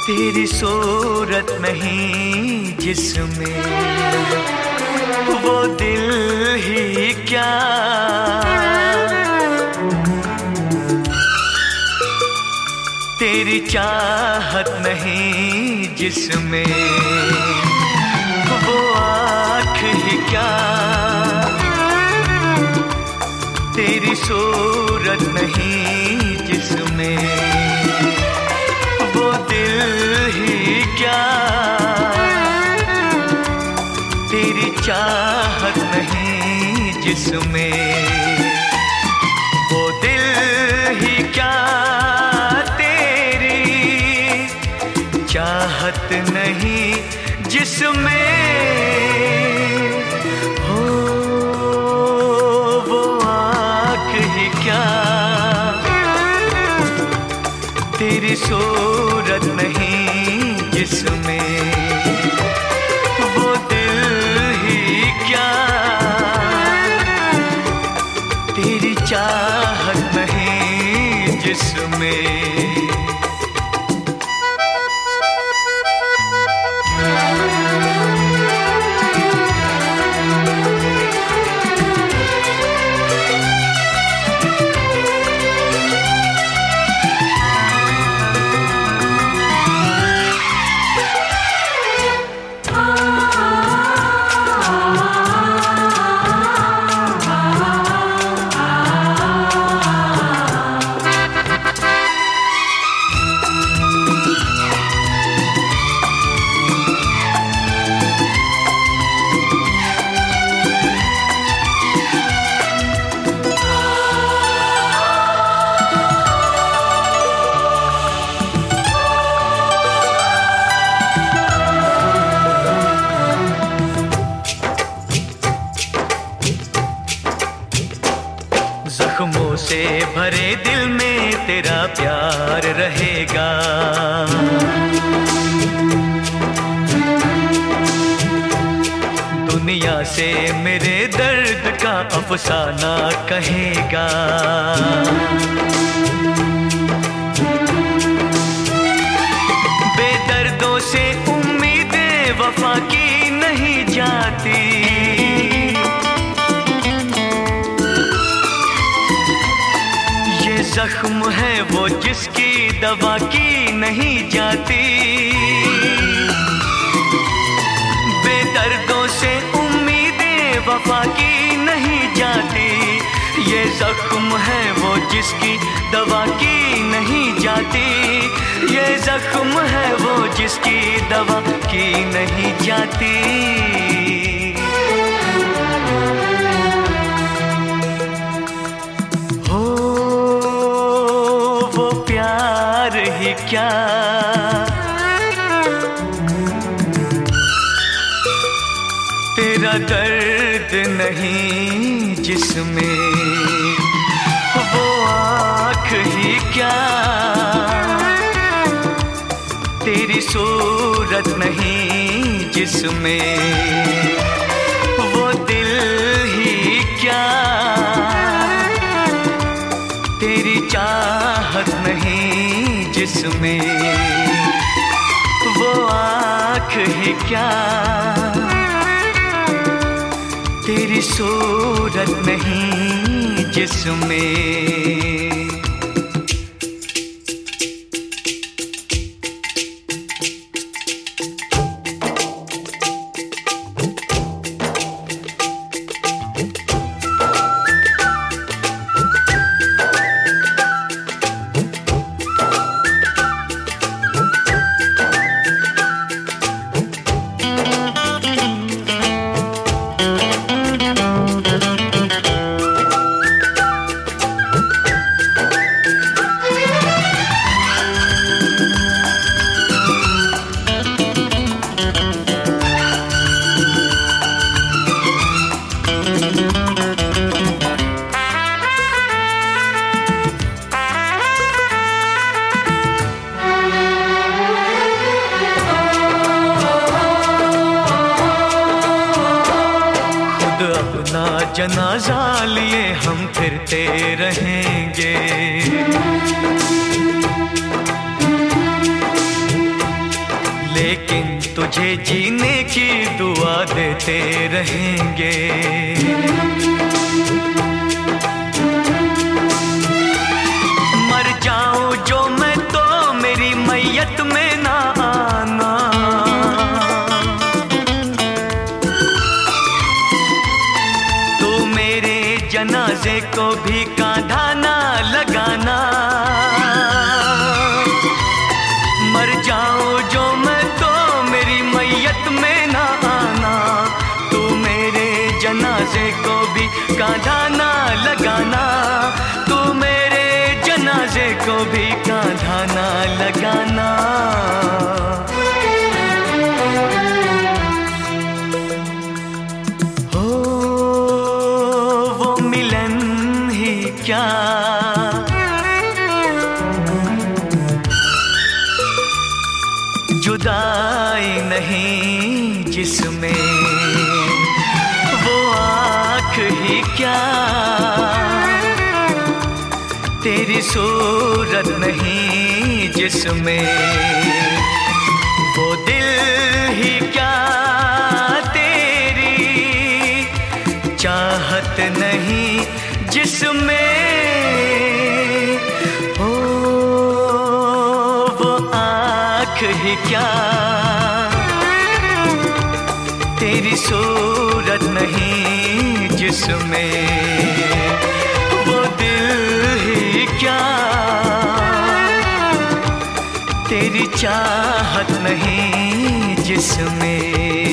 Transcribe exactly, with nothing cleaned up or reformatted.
तेरी सूरत नहीं जिसमें, वो दिल ही क्या। तेरी चाहत नहीं जिसमें, वो आँख ही क्या। तेरी सूरत नहीं जिसमें, वो दिल ही क्या। तेरी चाहत नहीं जिसमें, वो दिल ही क्या। तेरी चाहत नहीं जिसमें, हो वो आँख ही क्या। तेरी सूरत नहीं जिसमें, वो दिल ही क्या। तेरी चाहत नहीं जिसमें। जख्मों से भरे दिल में तेरा प्यार रहेगा। दुनिया से मेरे दर्द का अफसाना कहेगा। बेदर्दों से उम्मीदें वफा की नहीं जाती। जख्म है वो जिसकी दवा की नहीं जाती। बेदर्दों से उम्मीदें वफा की नहीं जाती। ये जख्म है वो जिसकी दवा की नहीं जाती। ये जख्म है वो जिसकी दवा की नहीं जाती। क्या तेरा दर्द नहीं जिसमें, वो आँख ही क्या। तेरी सूरत नहीं जिसमें, वो दिल ही क्या। तेरी चाहत नहीं जिसमें, वो आँख ही क्या। तेरी सूरत नहीं जिसमें। जनाजा लिए हम फिरते रहेंगे। लेकिन तुझे जीने की दुआ देते रहेंगे। मर जाऊं जो मैं तो मेरी मैयत में ना आना, तू मेरे जनाजे को भी कांधा ना लगाना। मर जाऊं जो मैं तो मेरी मैयत में ना आना, तू मेरे जनाजे को भी कांधा ना लगाना, तू मेरे जनाजे को भी कांधा ना लगाना। हो वो मिलन ही क्या, जुदाई नहीं जिसमें, वो आँख ही क्या, तेरी सूरत नहीं जिसमें, वो दिल ही क्या, तेरी चाहत नहीं जिसमें, ओ वो आँख ही क्या, तेरी सूरत नहीं जिसमें, वो दिल ही क्या, तेरी चाहत नहीं जिसमें।